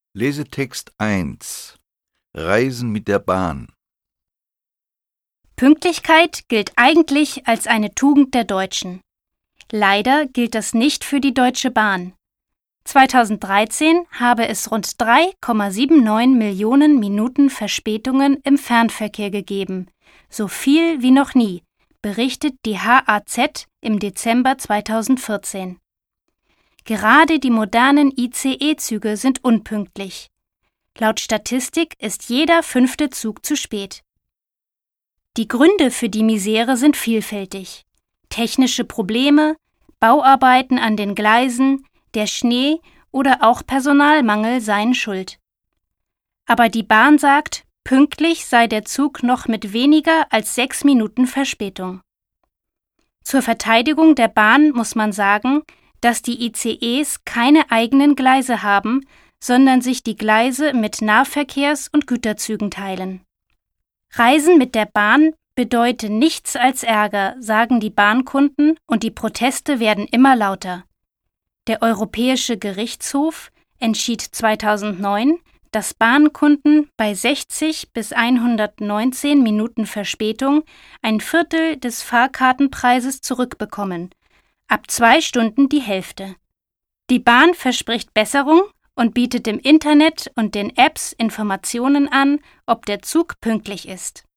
Lesetext 1. Reisen mit der Bahn. Pünktlichkeit gilt eigentlich als eine Tugend der Deutschen. Leider gilt das nicht für die Deutsche Bahn. 2013 habe es rund 3,79 Millionen Minuten Verspätungen im Fernverkehr gegeben, so viel wie noch nie, berichtet die HAZ im Dezember 2014. Gerade die modernen ICE-Züge sind unpünktlich. Laut Statistik ist jeder 5. Zug zu spät. Die Gründe für die Misere sind vielfältig. Technische Probleme, Bauarbeiten an den Gleisen, der Schnee oder auch Personalmangel seien schuld. Aber die Bahn sagt, pünktlich sei der Zug noch mit weniger als 6 Minuten Verspätung. Zur Verteidigung der Bahn muss man sagen, dass die ICEs keine eigenen Gleise haben, sondern sich die Gleise mit Nahverkehrs- und Güterzügen teilen. Reisen mit der Bahn bedeute nichts als Ärger, sagen die Bahnkunden, und die Proteste werden immer lauter. Der Europäische Gerichtshof entschied 2009, dass Bahnkunden bei 60 bis 119 Minuten Verspätung ein Viertel des Fahrkartenpreises zurückbekommen, ab 2 Stunden die Hälfte. Die Bahn verspricht Besserung und bietet im Internet und den Apps Informationen an, ob der Zug pünktlich ist.